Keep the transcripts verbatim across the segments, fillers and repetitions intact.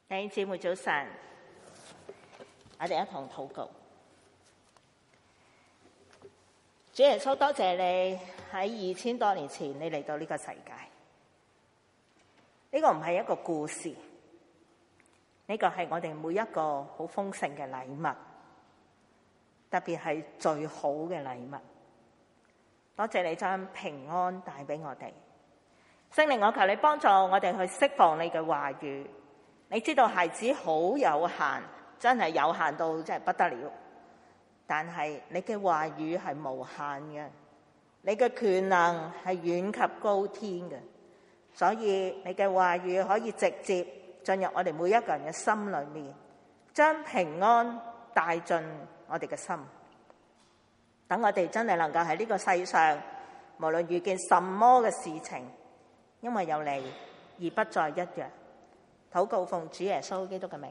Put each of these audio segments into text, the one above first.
弟兄姊妹早晨，我哋一同禱告。主耶穌，多謝你喺二千多年前你嚟到呢個世界。呢個唔係一個故事，呢個係我哋每一個好豐盛嘅禮物，特別係最好嘅禮物。多謝你將平安帶俾我哋。聖靈，我求你幫助我哋去釋放你嘅話語。你知道孩子好有限，真係有限到真係不得了。但係你嘅話語係無限嘅，你嘅權能係遠及高天嘅，所以你嘅話語可以直接進入我哋每一個人嘅心裏面，將平安帶進我哋嘅心。等我哋真係能夠喺呢個世上，無論遇見什麼嘅事情，因為有你而不再一樣。禱告奉主耶穌基督嘅名。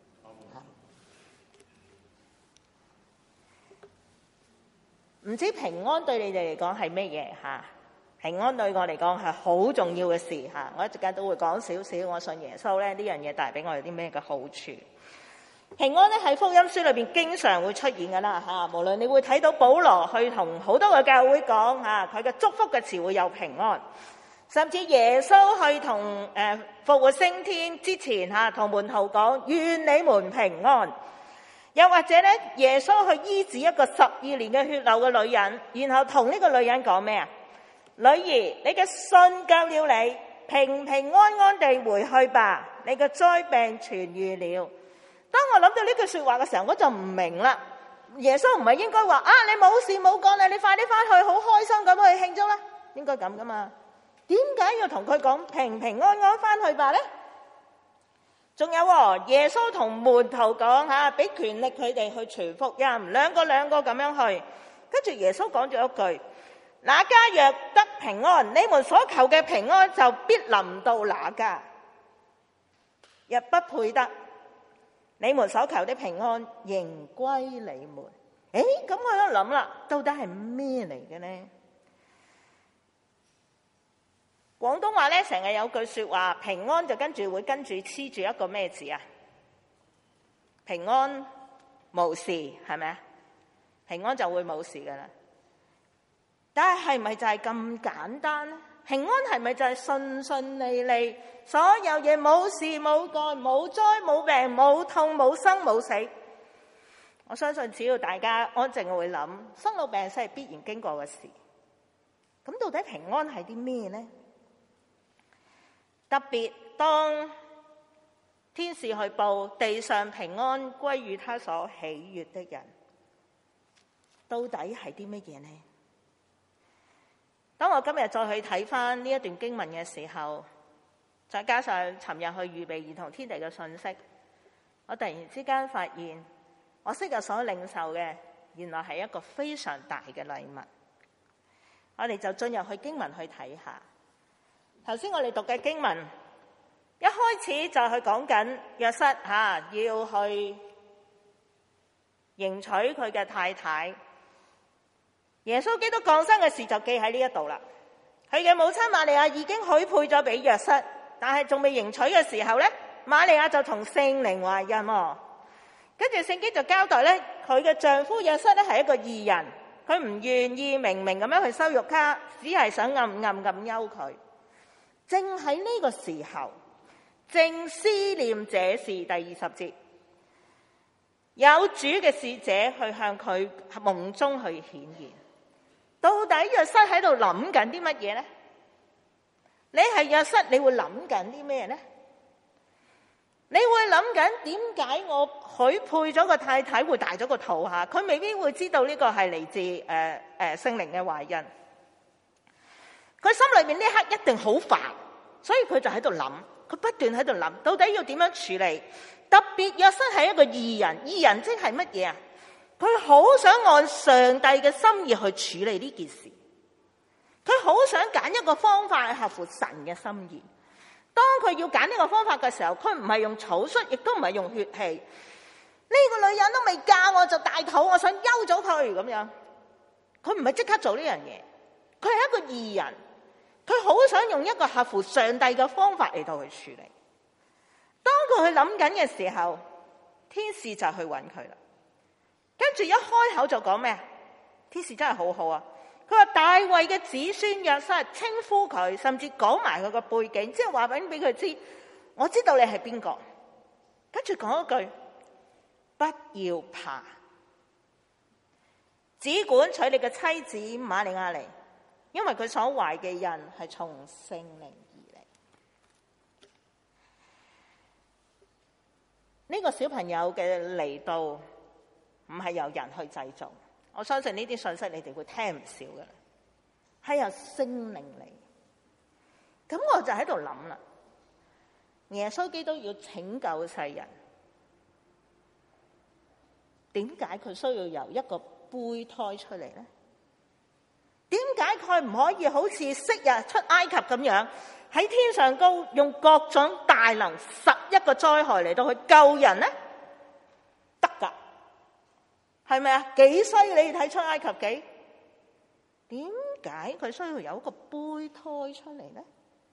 唔知平安對你哋嚟講係咩嘢嚇？平安對我嚟講係好重要嘅事嚇。我一陣間都會講少少，我信耶穌咧呢樣嘢帶俾我哋啲咩嘅好處。平安咧喺福音書裏邊經常會出現噶啦嚇。無論你會睇到保羅去同好多個教會講嚇，佢嘅祝福嘅詞會有平安。甚至耶穌去同誒復活升天之前嚇，同門徒講願你們平安。又或者咧，耶穌去醫治一個十二年嘅血流嘅女人，然後同呢個女人講咩啊？女兒，你嘅信救了你，平平安安地回去吧，你嘅災病痊癒了。當我諗到呢句說話嘅時候，我就唔明啦。耶穌唔係應該話啊，你冇事冇干啦，你快啲翻去好開心咁去慶祝啦，應該咁噶嘛？點解要同佢講平平安安翻去吧呢？仲有耶穌同門徒講吓，俾權力佢哋去傳福音，兩個兩個咁樣去。跟住耶穌講咗一句：那家若得平安，你們所求嘅平安就必臨到那家；若不配得，你們所求的平安仍歸你們。誒，咁我喺度諗啦，到底係咩嚟嘅呢？廣東話咧成日有句說話，平安就跟住會跟住黐住一個咩字啊？平安無事，係咪啊？平安就會冇事噶啦。但係係咪就係咁簡單咧？平安係咪就係順順利利，所有嘢冇事冇干，冇災冇病冇痛冇生冇死？我相信只要大家安靜會諗，生老病死係必然經過嘅事。咁到底平安係啲咩呢？特別當天使去報地上平安歸於他所喜悅的人，到底係啲乜嘢呢？當我今日再去睇翻呢一段經文嘅時候，再加上尋日去預備兒童天地嘅信息，我突然之間發現，我昔日所領受嘅原來係一個非常大嘅禮物。我哋就進入去經文去睇下。頭先我哋讀嘅經文，一開始就去講緊約瑟吓要去迎娶佢嘅太太。耶穌基督降生嘅事就記喺呢一度啦。佢嘅母親瑪利亞已經許配咗俾約瑟，但係仲未迎娶嘅時候咧，瑪利亞就同聖靈懷孕。跟住聖經就交代咧，佢嘅丈夫約瑟咧係一個義人，佢唔願意明明咁樣去羞辱他，只係想暗暗咁休佢。正喺呢個時候，正思念這事，第二十節，有主嘅使者去向佢夢中去顯現。到底約瑟喺度諗緊啲乜嘢呢？你係約瑟，你會諗緊啲咩呢？你會諗緊點解我許配咗個太太會大咗個肚下？佢未必會知道呢個係嚟自誒誒聖靈嘅懷孕。佢心裏面呢刻一定好煩，所以佢就喺度諗，佢不斷喺度諗，到底要點樣處理？特別約瑟係一個義人，義人即係乜嘢啊？佢好想按上帝嘅心意去處理呢件事，佢好想揀一個方法去合乎神嘅心意。當佢要揀呢個方法嘅時候，佢唔係用草率，亦都唔係用血氣。呢個女人都未嫁我就大肚，我想休咗佢咁樣。佢唔係即刻做呢樣嘢，佢係一個義人。佢好想用一個合乎上帝嘅方法嚟到去處理。當佢去諗緊嘅時候，天使就去揾佢啦。跟住一開口就講咩？天使真係好好啊！佢話大衛嘅子孫約瑟稱呼佢，甚至講埋佢個背景，即係話俾俾佢知，我知道你係邊個。跟住講一句，不要怕，只管娶你嘅妻子瑪利亞嚟，因為佢所懷嘅人係從聖靈而嚟。呢個小朋友嘅嚟到唔係由人去製造，我相信呢啲信息你哋會聽唔少噶啦，係由聖靈嚟。咁我就喺度諗啦，耶穌基督要拯救世人，點解佢需要由一個胚胎出嚟呢？點解佢唔可以好似昔日出埃及咁樣喺天上高用各種大能十一個災害嚟到去救人呢？得噶，係咪啊？幾犀利！睇出埃及記，點解佢需要有一個胚胎出嚟呢？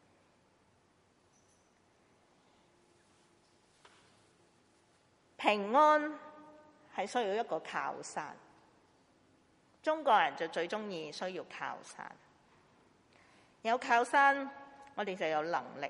平安係需要一個靠山，中國人就最中意需要靠山。有靠山，我哋就有能力。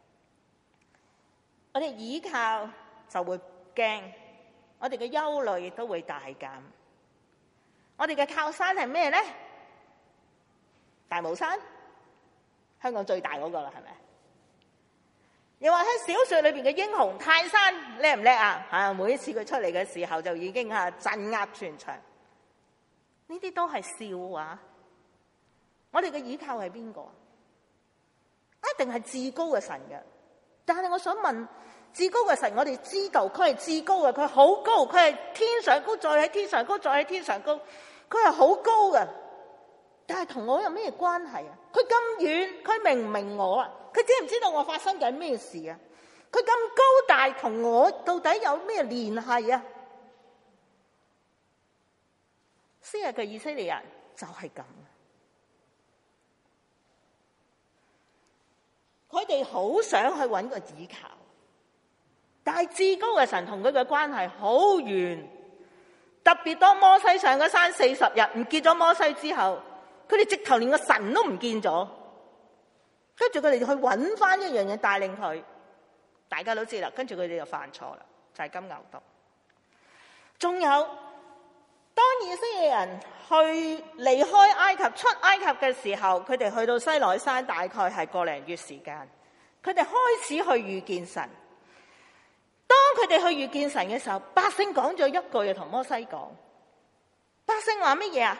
我哋倚靠就會驚，我哋嘅憂慮亦都會大減。我哋嘅靠山係咩呢？大帽山，香港最大嗰個啦，係咪？又話喺小說裏邊嘅英雄泰山叻唔叻啊？啊，每一次佢出嚟嘅時候就已經啊鎮壓全場。呢啲都係笑話。我哋嘅倚靠係邊個？一定係至高嘅神嘅。但係我想問，至高嘅神，我哋知道佢係至高嘅，佢好高，佢係天上高，再喺天上高，再喺天上高，佢係好高嘅。但係同我有咩關係啊？佢咁遠，佢明唔明我啊？佢知唔知道我發生緊咩事啊？佢咁高大，同我到底有咩聯繫啊？昔日嘅以色列人就係咁，佢哋好想去揾個倚靠，但係至高嘅神同佢嘅關係好遠。特別當摩西上咗山四十日，唔見咗摩西之後，佢哋直頭連個神都唔見咗。跟住佢哋去揾翻一樣嘢帶領佢，大家都知啦。跟住佢哋就犯錯啦，就係金牛犢。仲有，當以色列人去離開埃及出埃及嘅時候，佢哋去到西奈山，大概係個零月時間。佢哋開始去遇見神。當佢哋去遇見神嘅時候，百姓講咗一句嘢同摩西講。百姓話乜嘢啊？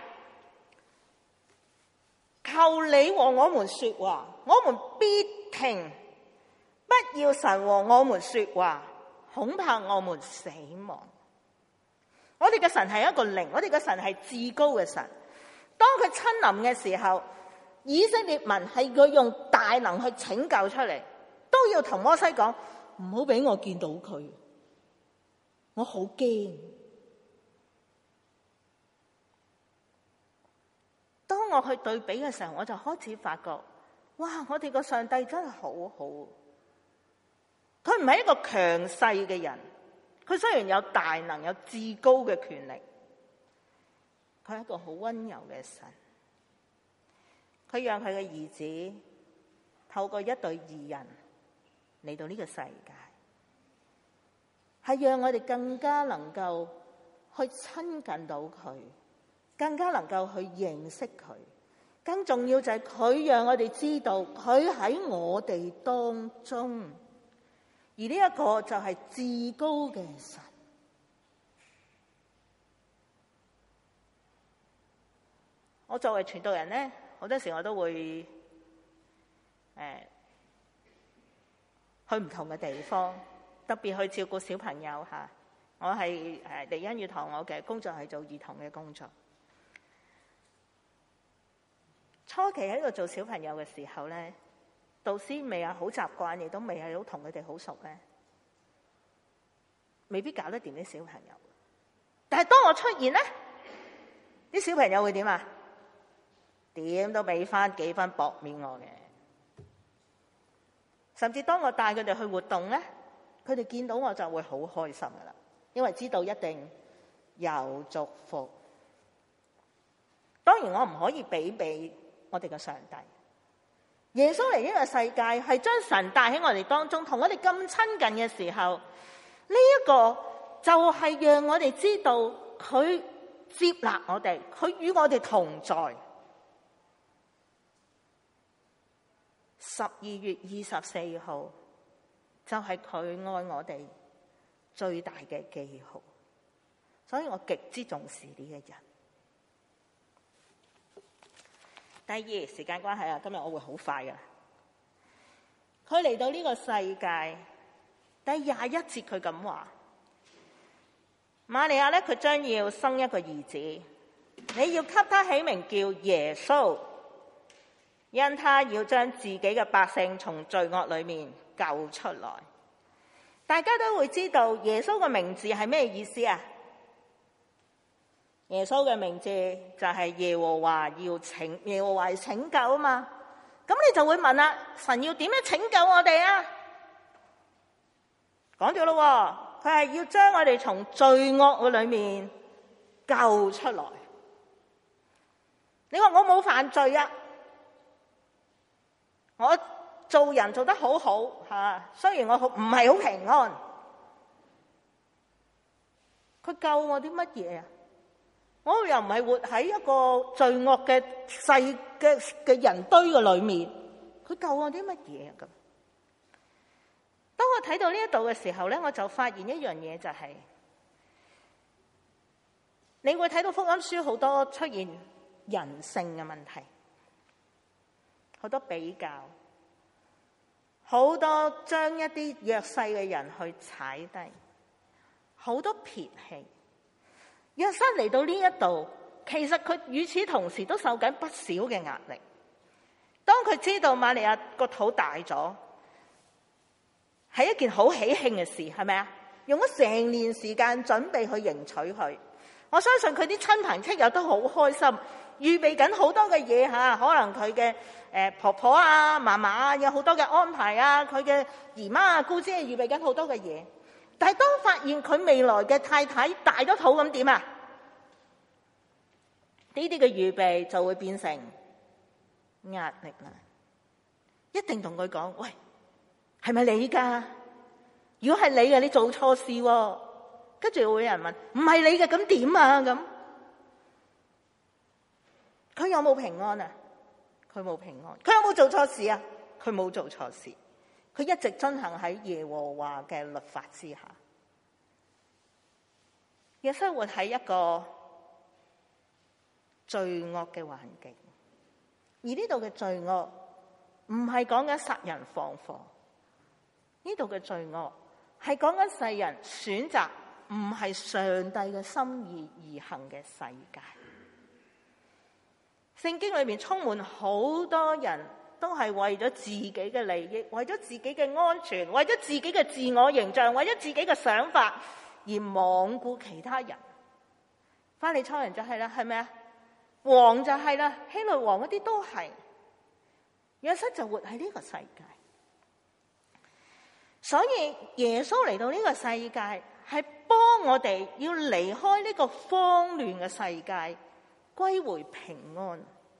求你和我們說話，我們必聽；不要神和我們說話，恐怕我們死亡。我哋嘅神係一個靈，我哋嘅神係至高嘅神。當佢親臨嘅時候，以色列民係佢用大能去拯救出嚟，都要同摩西講，唔好俾我見到佢，我好驚。當我去對比嘅時候，我就開始發覺，哇！我哋個上帝真係好好。佢唔係一個強勢嘅人，佢雖然有大能、有至高嘅權力，佢係一個好溫柔嘅神。佢讓佢嘅兒子透過一對義人嚟到呢個世界，係讓我哋更加能夠去親近到佢，更加能夠去認識佢。更重要就係佢讓我哋知道佢喺我哋當中，而呢一個就係至高嘅神。我作為傳道人呢，好多時我都會誒、呃、去唔同嘅地方，特別去照顧小朋友吓。我係誒嚟恩語堂，我嘅工作係做兒童嘅工作。初期喺度做小朋友嘅時候咧，導師未係好習慣，亦都未係好同佢哋好熟咧，未必搞得掂啲小朋友。但係當我出現咧，啲小朋友會點啊？點都俾翻幾分薄面我嘅。甚至當我帶佢哋去活動咧， 佢哋見到我就會好開心噶啦，因為知道一定有祝福。當然我唔可以比比我哋嘅上帝。耶穌嚟呢個世界係將神帶喺我哋當中，同我哋咁親近嘅時候，呢、這、一個就係讓我哋知道佢接納我哋，佢與我哋同在。十二月二十四號就係佢愛我哋最大嘅記號，所以我極之重視呢一日。第二，時間關係啊，今日我會好快㗎。佢嚟到呢個世界，第廿一節佢咁話：瑪利亞咧，佢將要生一個兒子，你要給他起名叫耶穌，因他要將自己嘅百姓從罪惡裏面救出來。大家都會知道耶穌嘅名字係咩意思啊？耶穌嘅名字就係耶和華要拯，耶和華拯救啊嘛。咁你就會問啦，神要點樣拯救我哋啊？講咗咯，佢係要將我哋從罪惡嘅裏面救出來。你話我冇犯罪啊，我做人做得好好吓，雖然我好唔係好平安，佢救我啲乜嘢啊？我又唔係活喺一個罪惡嘅世嘅嘅人堆嘅裏面，佢救我啲乜嘢啊？咁當我睇到呢一度嘅時候咧，我就發現一樣嘢，就係你會睇到福音書好多出現人性嘅問題，好多比較，好多將一啲弱勢嘅人去踩低，好多撇棄。約瑟嚟到呢一度，其實佢與此同時都受緊不少嘅壓力。當佢知道瑪利亞個肚大咗，係一件好喜慶嘅事，係咪啊？用咗成年時間準備去迎娶佢，我相信佢啲親朋戚友都好開心，預備緊好多嘅嘢吓，可能佢嘅誒婆婆啊、嫲嫲啊，有好多嘅安排啊，佢嘅姨媽啊、姑姐預備緊好多嘅嘢。但係當發現佢未來嘅太太大咗肚咁點啊？呢啲嘅預備就會變成壓力啦。一定同佢講：喂，係咪你㗎？如果係你嘅，你做錯事喎。跟住會有人問：唔係你嘅，咁點啊？咁佢有冇平安啊？佢冇平安。佢有冇做錯事啊？佢冇做錯事。佢一直遵行喺耶和華嘅律法之下，嘅生活喺一個罪惡嘅環境。而呢度嘅罪惡唔係講緊殺人放火，呢度嘅罪惡係講緊世人選擇唔係上帝嘅心意而行嘅世界。聖經裏面充滿好多人都係為咗自己嘅利益，為咗自己嘅安全，為咗自己嘅自我形象，為咗自己嘅想法而罔顧其他人。法利賽人就係啦，係咪啊？王就係啦，希律王嗰啲都係。約瑟就活喺呢個世界，所以耶穌嚟到呢個世界係幫我哋要離開呢個慌亂嘅世界，歸回平安。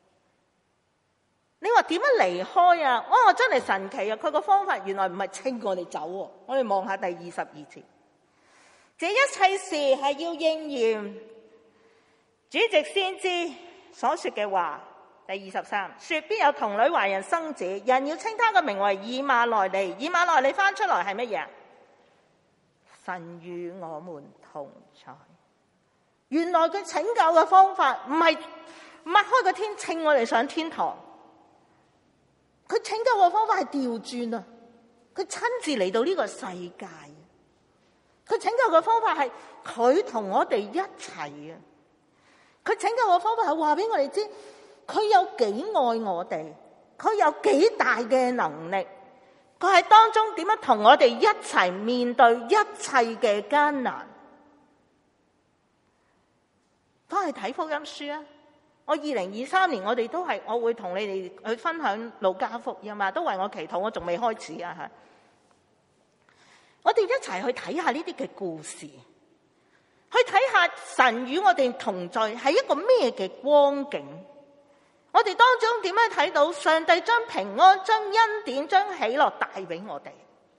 你話點樣離開啊？哇，真係神奇啊！佢個方法原來唔係清我哋走喎。我哋望下第二十二節，這一切事係要應驗主藉先知所說嘅話。第二十三，說必有童女懷孕生子，人要稱他嘅名為以馬內利。以馬內利翻出來係乜嘢？神與我們同在。原來佢拯救嘅方法唔係擘開個天稱我哋上天堂，佢拯救嘅方法係調轉啊！佢親自嚟到呢個世界，佢拯救嘅方法係佢同我哋一齊啊！佢拯救嘅方法係話俾我哋知，佢有幾愛我哋，佢有幾大嘅能力，佢喺當中點樣同我哋一齊面對一切嘅艱難。翻去睇福音書啊！我二零二三年我哋都係，我會同你哋去分享路加福音嘛，都為我祈禱，我仲未開始啊吓！我哋一齊去睇下呢啲嘅故事，去睇下神與我哋同在係一個咩嘅光景。我哋當中點樣睇到上帝將平安、將恩典、將喜樂帶俾我哋？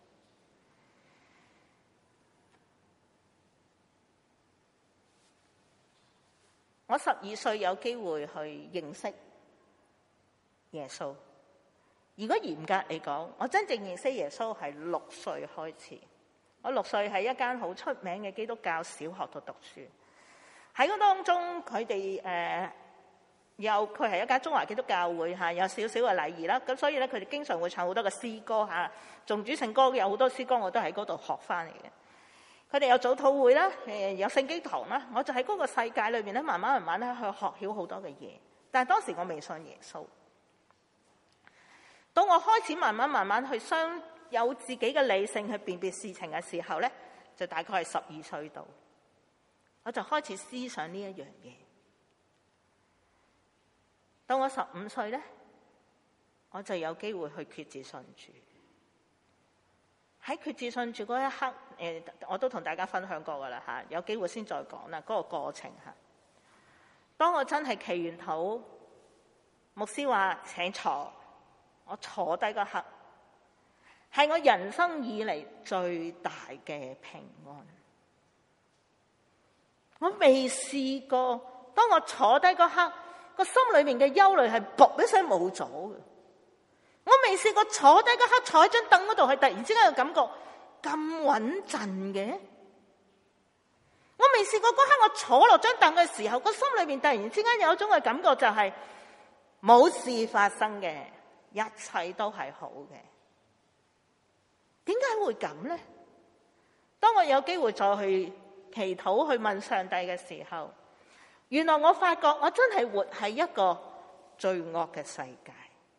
我十二歲有機會去認識耶穌。如果嚴格嚟講，我真正認識耶穌係六歲開始。我六歲喺一間好出名嘅基督教小學度讀書。喺嗰當中，佢哋誒有佢係一間中華基督教會嚇，有少少嘅禮儀啦。咁所以咧，佢哋經常會唱好多嘅詩歌嚇，頌主聖歌，有好多詩歌我都喺嗰度學翻嚟嘅。佢哋有早禱會啦，誒有聖經堂啦。我就喺嗰個世界裏邊咧，慢慢慢慢咧去學曉好多嘅嘢。但係當時我未信耶穌。當我開始慢慢慢慢去相有自己嘅理性去辨別事情嘅時候咧，就大概係十二歲度，我就開始思想呢一樣嘢。到我十五歲咧，我就有機會去決志信主。喺決志信主嗰一刻，誒我都同大家分享過噶啦嚇，有機會先再講啦，嗰個過程嚇。當我真係祈完禱，牧師話請坐，我坐低嗰刻，係我人生以嚟最大嘅平安。我未試過，當我坐低嗰刻，個心裏面嘅憂慮係噗一聲冇咗嘅。我未試過坐低嗰刻，坐喺張凳嗰度，係突然之間嘅感覺咁穩陣嘅。我未試過嗰刻我坐落張凳嘅時候，個心裏面突然之間有一種嘅感覺，就係冇事發生嘅，一切都係好嘅。點解會咁呢？當我有機會再去祈禱去問上帝嘅時候，原來我發覺我真係活喺一個罪惡嘅世界。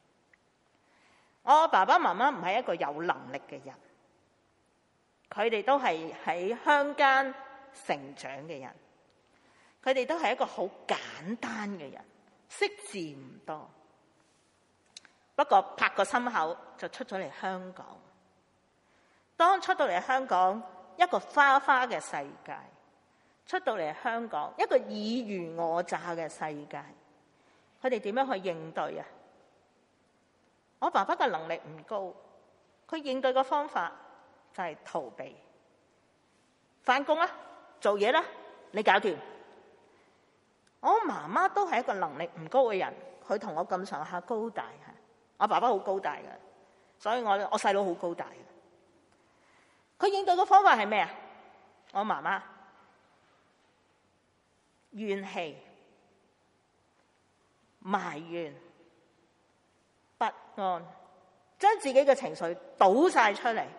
我爸爸媽媽唔係一個有能力嘅人，佢哋都係喺鄉間成長嘅人，佢哋都係一個好簡單嘅人，識字唔多，不過拍個心口就出咗嚟香港。當出到嚟香港，一個花花嘅世界，出到嚟香港一個爾虞我詐嘅世界，佢哋點樣去應對啊？我爸爸嘅能力唔高，佢應對嘅方法就係逃避。返工啦，做嘢啦，你搞掂。我媽媽都係一個能力唔高嘅人，佢同我咁上下高大嚇。我爸爸好高大嘅，所以我我細佬好高大嘅。佢應對嘅方法係咩啊？我媽媽怨氣、埋怨、不安，將自己嘅情緒倒晒出嚟。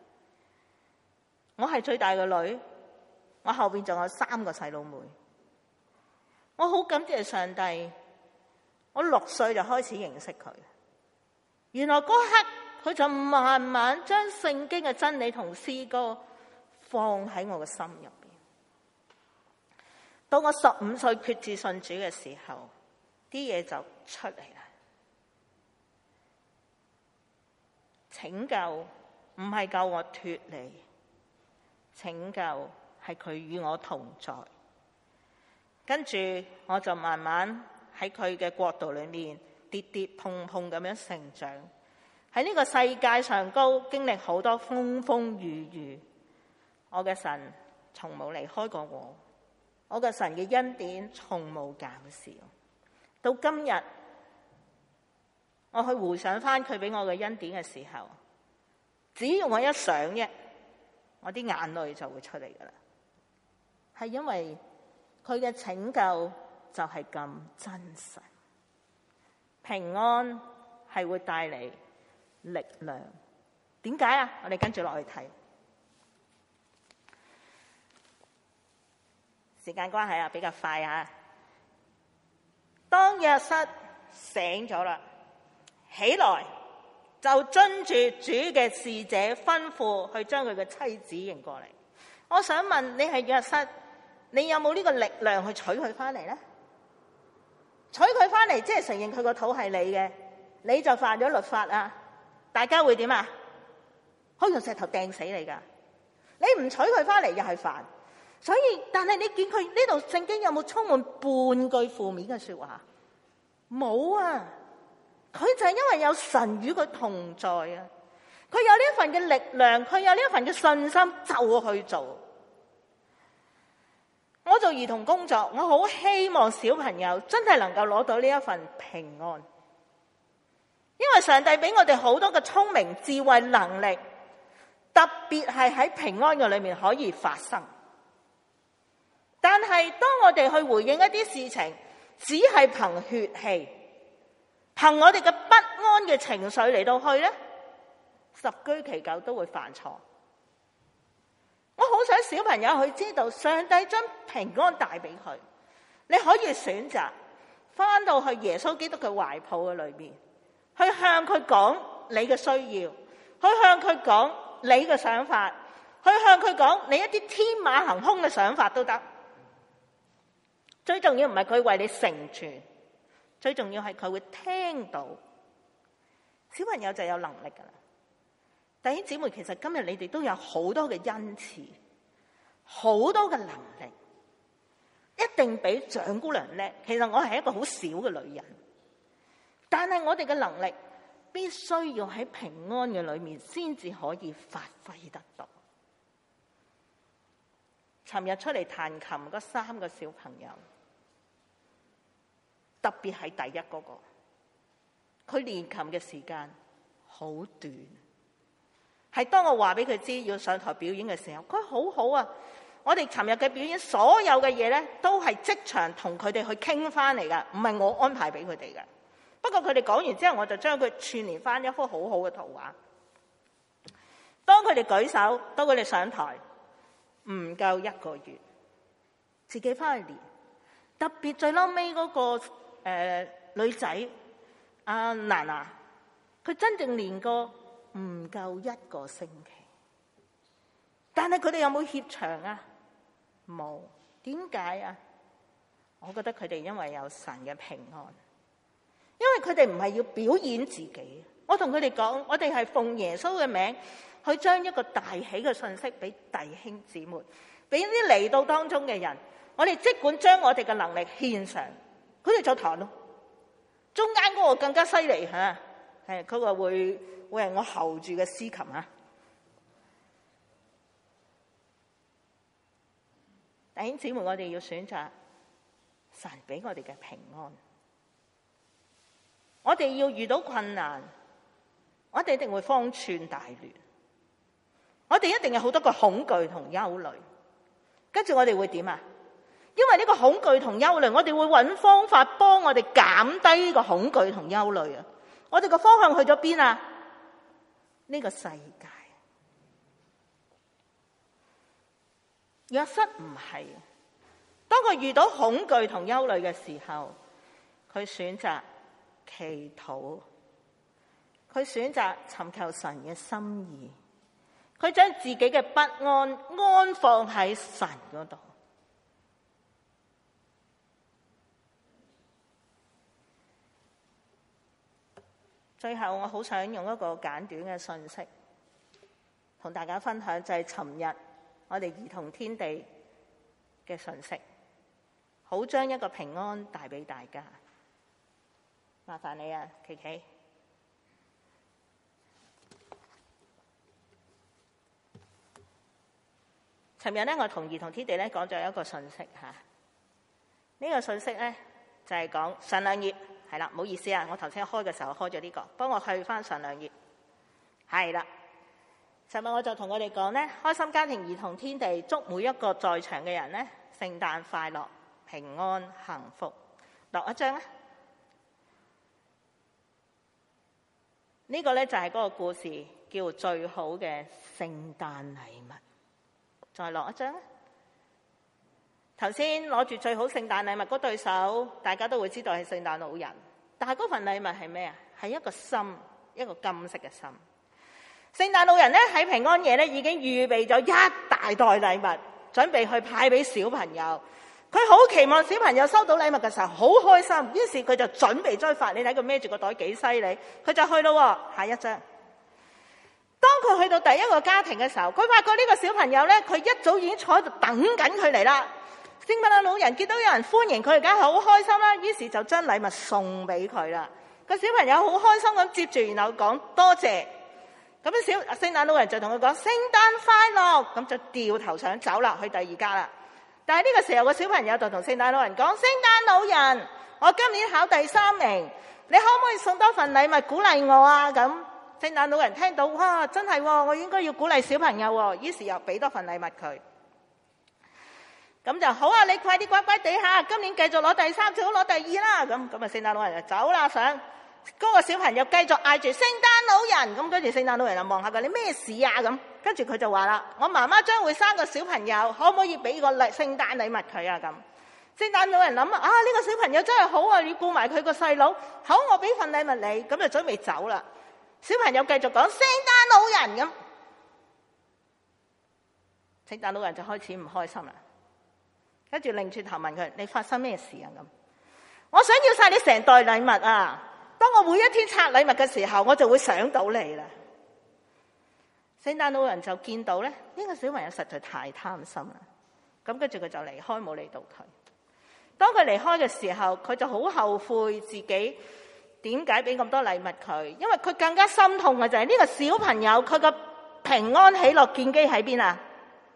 我係最大嘅女，我後邊仲有三個細佬妹。我好感謝上帝，我六歲就開始認識佢。原來嗰刻佢就慢慢將聖經嘅真理同詩歌放喺我嘅心入邊。到我十五歲決志信主嘅時候，啲嘢就出嚟啦。拯救唔係救我脫離，拯救係佢與我同在。跟住我就慢慢喺佢嘅國度裏面跌跌碰碰咁樣成長，喺呢個世界上高經歷好多風風雨雨。我嘅神從冇離開過我，我嘅神嘅恩典從冇減少。到今日我去回想翻佢俾我嘅恩典嘅時候，只要我一想啫，我啲眼淚就會出嚟噶啦。係因為佢嘅拯救就係咁真實，平安係會帶嚟力量。點解啊？我哋跟住落去睇。時間關係啊，比較快啊。當約瑟醒咗啦，起來就遵住主嘅使者吩咐去將佢嘅妻子迎過嚟。我想問你係約瑟，你有冇呢個力量去娶佢翻嚟咧？娶佢翻嚟即係承認佢個肚係你嘅，你就犯咗律法啊！大家會點啊？可以用石頭掟死你噶！你你唔娶佢翻嚟又係煩。所以，但係你見佢呢度聖經有冇充滿半句負面嘅說話？冇啊！佢就係因為有神與佢同在啊！佢有呢一份嘅力量，佢有呢一份嘅信心，就去做。我做兒童工作，我好希望小朋友真係能夠攞到呢一份平安，因為上帝俾我哋好多嘅聰明、智慧、能力，特別係喺平安嘅裏面可以發生。但係當我哋去回應一啲事情，只係憑血氣，憑我哋嘅不安嘅情緒嚟到去咧，十居其九都會犯錯。我好想小朋友去知道，上帝將平安帶俾佢，你可以選擇翻到去耶穌基督嘅懷抱嘅裏面，去向佢講你嘅需要，去向佢講你嘅想法，去向佢講你一啲天馬行空嘅想法都得。最重要唔係佢為你成全，最重要係佢會聽到。小朋友就有能力噶啦。弟兄姊妹，其實今日你哋都有好多嘅恩賜，好多嘅能力，一定比長姑娘叻。其實我係一個好小嘅女人，但係我哋嘅能力必須要喺平安嘅裏面先至可以發揮得到。尋日出嚟彈琴嗰三個小朋友，特別係第一嗰個，佢練琴嘅時間好短，係當我話俾佢知要上台表演嘅時候，佢好好啊！我哋尋日嘅表演所有嘅嘢咧，都係即場同佢哋去傾翻嚟噶，唔係我安排俾佢哋嘅。不過佢哋講完之後，我就將佢串聯翻一幅好好嘅圖畫。當佢哋舉手，當佢哋上台，唔夠一個月，自己翻去練。特別最嬲尾嗰個誒、呃、女仔阿娜娜，佢真正練過唔夠一個星期。但係佢哋有冇怯場啊？冇。點解啊？我覺得佢哋因為有神嘅平安，因為佢哋唔係要表演自己。我同佢哋講，我哋係奉耶穌嘅名去將一個大喜嘅信息俾弟兄姊妹，俾啲嚟到當中嘅人。我哋即管將我哋嘅能力獻上，佢哋就彈咯。中間嗰個更加犀利吓，係佢話會會係我候住嘅司琴啊！弟兄姊妹，我哋要選擇神俾我哋嘅平安。我哋要遇到困難，我哋一定會方寸大亂，我哋一定有好多個恐懼同憂慮。跟住我哋會點啊？因為呢個恐懼同憂慮，我哋會揾方法幫我哋減低呢個恐懼同憂慮啊！我哋個方向去咗邊啊？呢個世界。約瑟唔係，當佢遇到恐懼同憂慮嘅時候，佢選擇祈禱，佢選擇尋求神嘅心意，佢將自己嘅不安安放喺神嗰度。最後我好想用一個簡短嘅信息同大家分享，就係尋日我哋兒童天地嘅信息，好將一個平安帶俾大家。麻煩你啊，琪琪。尋日咧，我同兒童天地咧講咗一個信息吓，呢個信息咧就係講上兩頁。係啦，唔好意思啊，我頭先開嘅時候開咗呢個，幫我去翻上兩頁。係啦，尋日我就同佢哋講咧，開心家庭兒童天地祝每一個在場嘅人咧，聖誕快樂、平安、幸福。落一張啊！呢個咧就係嗰個故事，叫最好嘅聖誕禮物。再落一張啊！頭先攞住最好聖誕禮物嗰對手，大家都會知道係聖誕老人。但係嗰份禮物係咩啊？係一個心，一個金色嘅心。聖誕老人咧喺平安夜咧已經預備咗一大袋禮物，準備去派俾小朋友。佢好期望小朋友收到禮物嘅時候好開心，於是佢就準備出發。你睇佢孭住個袋幾犀利，佢就去咯。下一張。當當佢去到第一個家庭嘅時候，佢發覺呢個小朋友咧，佢一早已經坐喺度等緊佢嚟啦。聖誕老人見到有人歡迎佢，而家好開心啦，於是就將禮物送俾佢啦。個小朋友好開心咁接住，然後講多謝。咁樣小聖誕老人就同佢講聖誕快樂，咁就掉頭想走啦，去第二家啦。但係呢個時候個小朋友就同聖誕老人講：聖誕老人，我今年考第三名，你可唔可以送多份禮物鼓勵我啊？咁聖誕老人聽到，哇，真係喎，我應該要鼓勵小朋友喎，於是又俾多份禮物佢。咁就好啊！你快啲乖乖地下，今年繼續攞第三，最好攞第二啦。咁咁啊，聖誕老人就走啦，想嗰個小朋友繼續嗌住聖誕老人。咁跟住聖誕老人就望下佢，你咩事啊？咁跟住佢就話啦：我媽媽將會生個小朋友，可唔可以俾個禮聖誕禮物佢啊？咁聖誕老人諗啊，呢個小朋友真係好啊，要顧埋佢個細佬。好，我俾份禮物你。咁就準備走啦。小朋友繼續講聖誕老人咁，聖誕老人就開始唔開心啦。跟住擰轉頭問佢：你發生咩事啊？咁我想要晒你成袋禮物啊！當我每一天拆禮物嘅時候，我就會想到你啦。聖誕老人就見到咧，呢個小朋友實在太貪心啦。咁跟住佢就離開，冇理到佢。當佢離開嘅時候，佢就好後悔自己點解俾咁多禮物佢，因為佢更加心痛嘅就係呢個小朋友，佢個平安喜樂建基喺邊啊？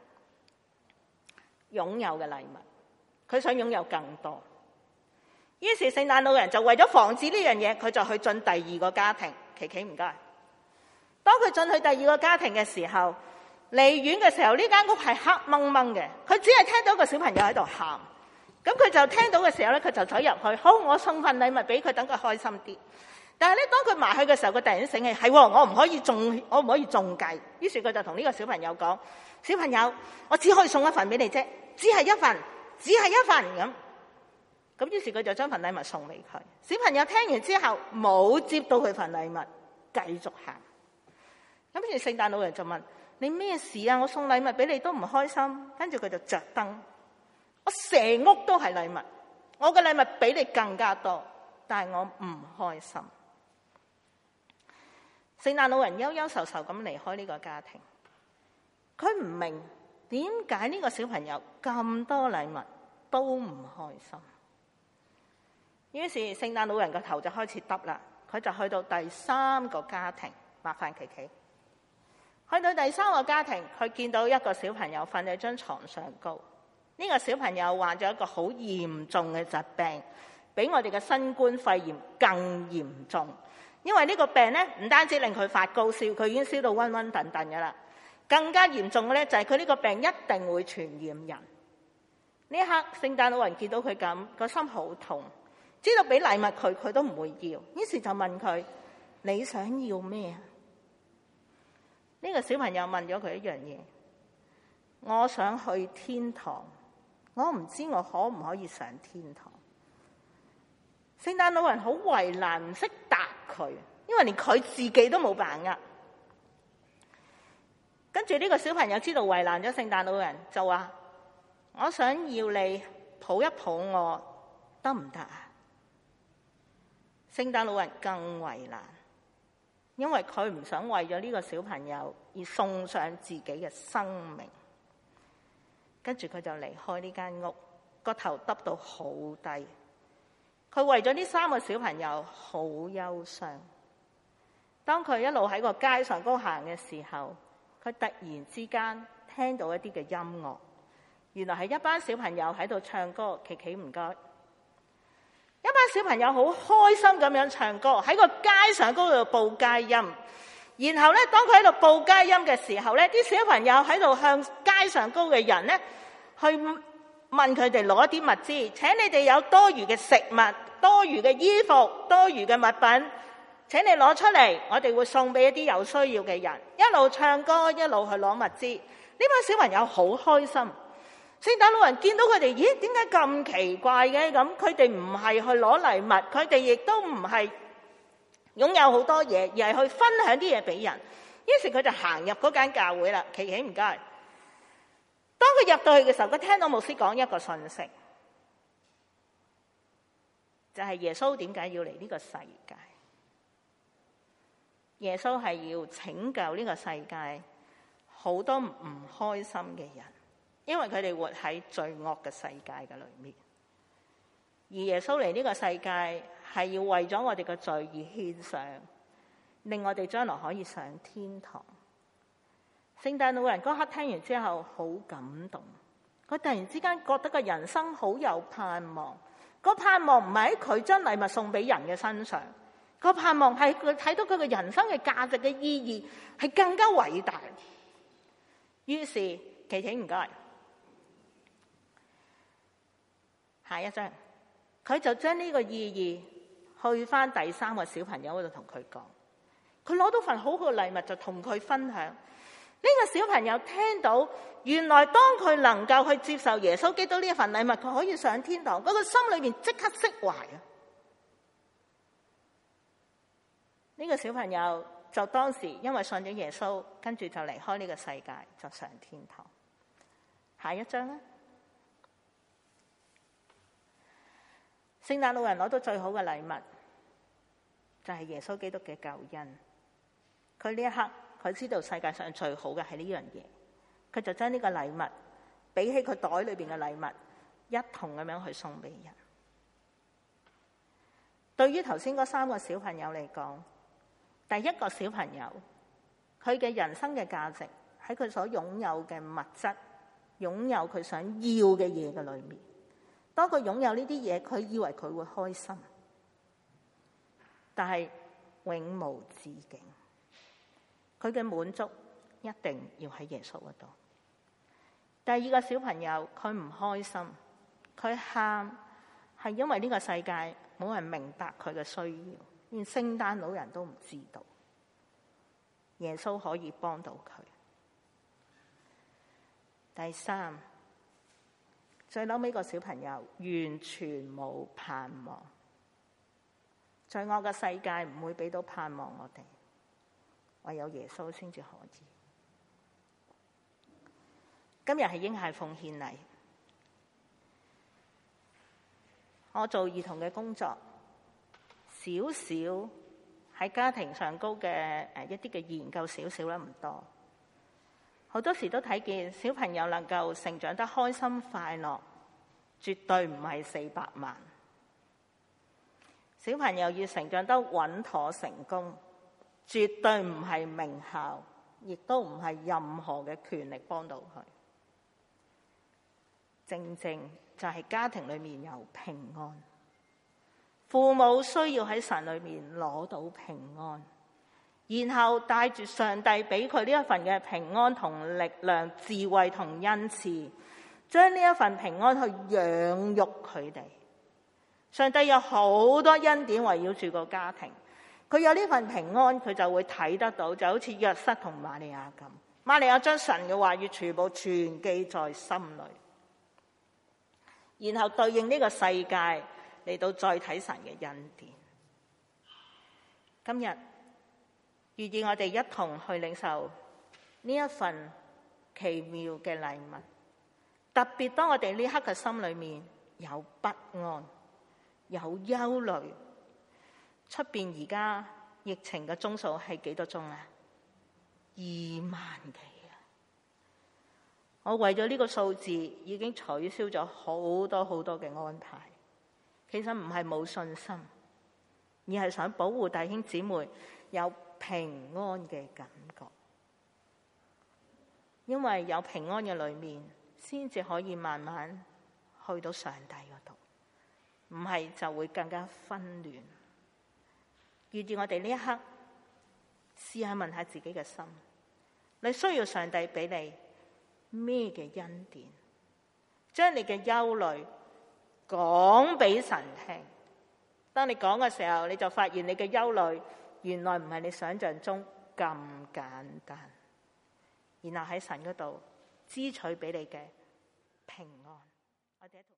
擁有嘅禮物，佢想擁有更多。於是聖誕老人就為咗防止呢樣嘢，佢就去進第二個家庭。琪琪唔該。當佢進去第二個家庭嘅時候，離遠嘅時候，呢間屋係黑掹掹嘅，佢只係聽到個小朋友喺度喊。咁佢就聽到嘅時候咧，佢就走入去，好，我送份禮物俾佢，等佢開心啲。但係咧，當佢埋去嘅時候，佢突然醒起，係我唔可以中，我唔可以中計。於是佢就同呢個小朋友講：小朋友，我只可以送一份俾你啫，只係一份，只係一份咁。咁於是佢就將份禮物送俾佢。小朋友聽完之後冇接到佢份禮物，繼續行。咁跟住聖誕老人就問：你咩事啊？我送禮物俾你都唔開心。跟住佢就着燈，我成屋都係禮物，我嘅禮物比你更加多，但係我唔開心。聖誕老人憂憂愁愁咁離開呢個家庭，佢唔明點解呢個小朋友咁多禮物都唔開心。於是聖誕老人個頭就開始耷啦，佢就去到第三個家庭，麻煩琪琪。去到第三個家庭，佢見到一個小朋友瞓喺張床上高。呢個小朋友患咗一個好嚴重嘅疾病，比我哋嘅新冠肺炎更嚴重。因為呢個病咧，唔單止令佢發高燒，佢已經燒到暈暈沌沌嘅啦。更加嚴重嘅咧，就係佢呢個病一定會傳染人。呢一刻，聖誕老人見到佢咁，個心好痛，知道俾禮物佢，佢都唔會要，於是就問佢：你想要咩啊？呢個小朋友問咗佢一樣嘢：我想去天堂，我唔知我可唔可以上天堂。聖誕老人好為難，唔識答佢，因為連佢自己都冇把握。跟住呢個小朋友知道為難咗聖誕老人，就話：我想要你抱一抱我，得唔得啊？聖誕老人更為難，因為佢唔想為咗呢個小朋友而送上自己嘅生命。跟住佢就離開呢間屋，個頭耷到好低。佢為咗呢三個小朋友好憂傷。當佢一路喺個街上高行嘅時候，佢突然之間聽到一啲嘅音樂，原來係一班小朋友喺度唱歌。琪琪唔該。一班小朋友好開心咁樣唱歌，喺個街上高度報佳音。然後咧，當佢喺度報佳音嘅時候咧，啲小朋友喺度向街上高嘅人咧去問佢哋攞一啲物資，請你哋有多餘嘅食物、多餘嘅衣服、多餘嘅物品，請你攞出嚟，我哋會送俾一啲有需要嘅人。一路唱歌，一路去攞物資。呢班小朋友好開心。聖誕老人見到佢哋，咦？點解咁奇怪嘅？咁佢哋唔係去攞禮物，佢哋亦都唔係擁有好多嘢，而係去分享啲嘢俾人。於是佢就行入嗰間教會啦。琪琪唔該。當佢入到去嘅時候，佢聽到牧師講一個訊息，就係耶穌點解要嚟呢個世界？ 耶穌係要拯救呢個世界好多唔開心嘅人，因為佢哋活喺罪惡嘅世界嘅裏面。而耶穌嚟呢個世界係要為咗我哋嘅罪而獻上，令我哋將來可以上天堂。聖誕老人嗰刻聽完之後好感動，佢突然之間覺得個人生好有盼望。個盼望唔係喺佢將禮物送俾人嘅身上，個盼望係佢睇到佢嘅人生嘅價值嘅意義係更加偉大。於是琪琪唔該，下一張，佢就將呢個意義去翻第三個小朋友嗰度同佢講，佢攞到份好好嘅禮物就同佢分享。呢個小朋友聽到原來當佢能夠去接受耶穌基督呢一份禮物，佢可以上天堂，嗰個心裏面即刻釋懷啊！呢個小朋友就當時因為信咗耶穌，跟住就離開呢個世界，就上天堂。下一張啦，聖誕老人攞到最好嘅禮物就係耶穌基督嘅救恩。佢呢一刻佢知道世界上最好嘅係呢樣嘢，佢就將呢個禮物比起佢袋裏邊嘅禮物一同咁樣去送俾人。對於頭先嗰三個小朋友嚟講，第一個小朋友佢嘅人生嘅價值喺佢所擁有嘅物質，擁有佢想要嘅嘢嘅裏面。當佢擁有呢啲嘢，佢以為佢會開心，但係永無止境。佢嘅滿足一定要喺耶穌嗰度。第二個小朋友佢唔開心，佢喊係因為呢個世界冇人明白佢嘅需要，連聖誕老人都唔知道耶穌可以幫到佢。第三，最嬲尾個小朋友完全冇盼望，罪惡嘅世界唔會俾到盼望我哋，唯有耶穌先至可以。今日係嬰孩奉獻禮，我做兒童嘅工作，少少喺家庭上高嘅誒一啲嘅研究少少啦，唔多。好多時都睇見小朋友能夠成長得開心快樂，絕對唔係四百萬。小朋友要成長得穩妥成功，絕對唔係名校，亦都唔係任何嘅權力幫到佢。正正就係家庭裏面有平安，父母需要喺神裏面攞到平安，然後帶住上帝俾佢呢一份嘅平安同力量、智慧同恩賜，將呢一份平安去養育佢哋。上帝有好多恩典圍繞住個家庭，佢有呢份平安，佢就會睇得到，就好似約瑟同瑪利亞咁。瑪利亞將神嘅話語全部存記在心裏，然後對應呢個世界嚟到再睇神嘅恩典。今日願意我哋一同去領受呢一份奇妙嘅禮物，特別當我哋呢刻嘅心裏面有不安、有憂慮。出邊而家疫情嘅宗數係幾多宗啊？二萬幾啊！我為咗呢個數字已經取消咗好多好多嘅安排。其實唔係冇信心，而係想保護弟兄姊妹有平安嘅感覺。因為有平安嘅裏面，先至可以慢慢去到上帝嗰度，唔係就會更加紛亂。願意我哋呢一刻試下問下自己嘅心，你需要上帝俾你咩嘅恩典？將你嘅憂慮講俾神聽。當你講嘅時候，你就發現你嘅憂慮原來唔係你想象中咁簡單，然後喺神嗰度支取俾你嘅平安。我哋